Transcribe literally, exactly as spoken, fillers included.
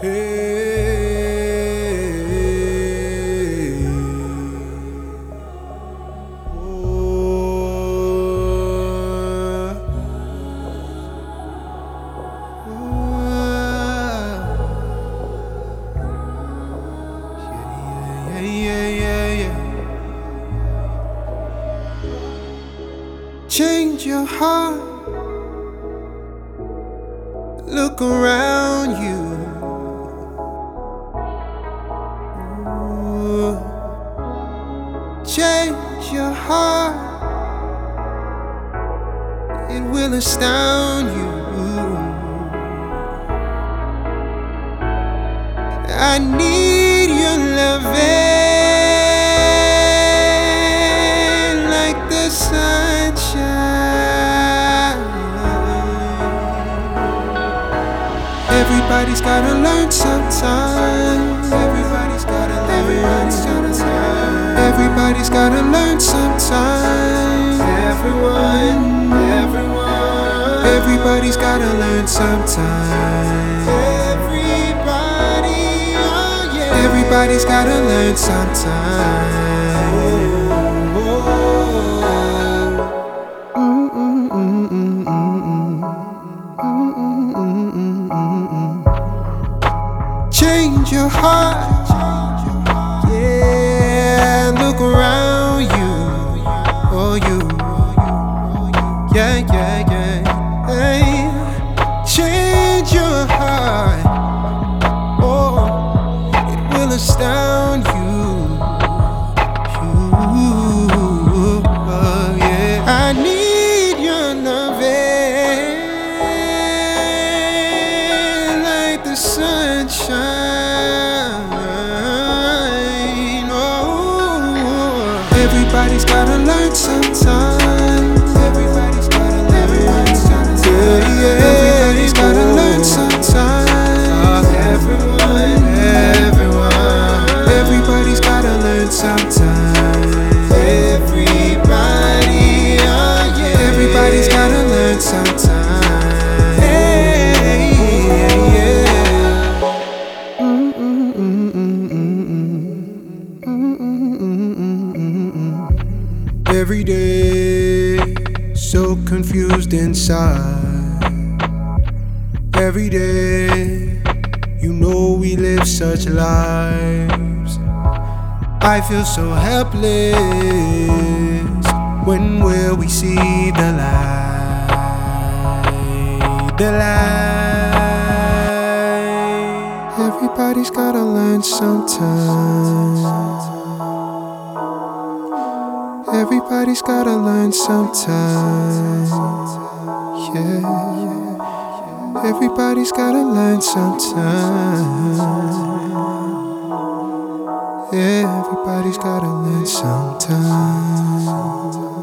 Hey, oh, yeah, yeah, yeah, yeah. Change your heart. Look around you. Ooh. Change your heart. It will astound you. I need your loving like the sunshine. Everybody's gotta learn sometime. Everybody's gotta learn. Everybody's gotta learn. Everybody's gotta learn sometime. Everyone, everyone. Everybody's gotta learn sometime. Everybody, oh yeah. Everybody's gotta learn sometime. Oh, oh, oh. Change your heart. Yeah, look around you. Oh, you. Yeah, yeah, yeah. Hey, change your heart. Oh, it will astound you. You, oh, yeah. I need your loving like the sunshine. Oh, everybody's gotta learn sometime. Everybody's gotta learn. Everybody's gotta learn. Yeah, yeah. Everybody's gotta learn sometime. Everyone, everyone. Everybody's gotta learn sometime. Everybody, oh yeah. Everybody's gotta learn sometime. Hey, yeah. Every day, so confused inside. Every day, you know we live such lives. I feel so helpless. When will we see the light? The light. Everybody's gotta learn sometime. Everybody's gotta learn sometime. Yeah. Everybody's gotta learn sometime. Yeah, everybody's gotta learn sometime.